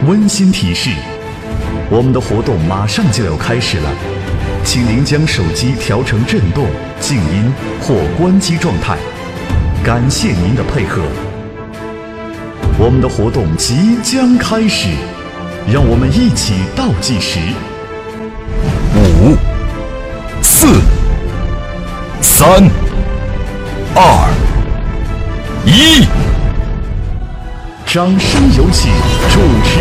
温馨提示：我们的活动马上就要开始了，请您将手机调成震动、静音或关机状态。感谢您的配合。我们的活动即将开始，让我们一起倒计时：5、4、3、2、1。掌声有请主持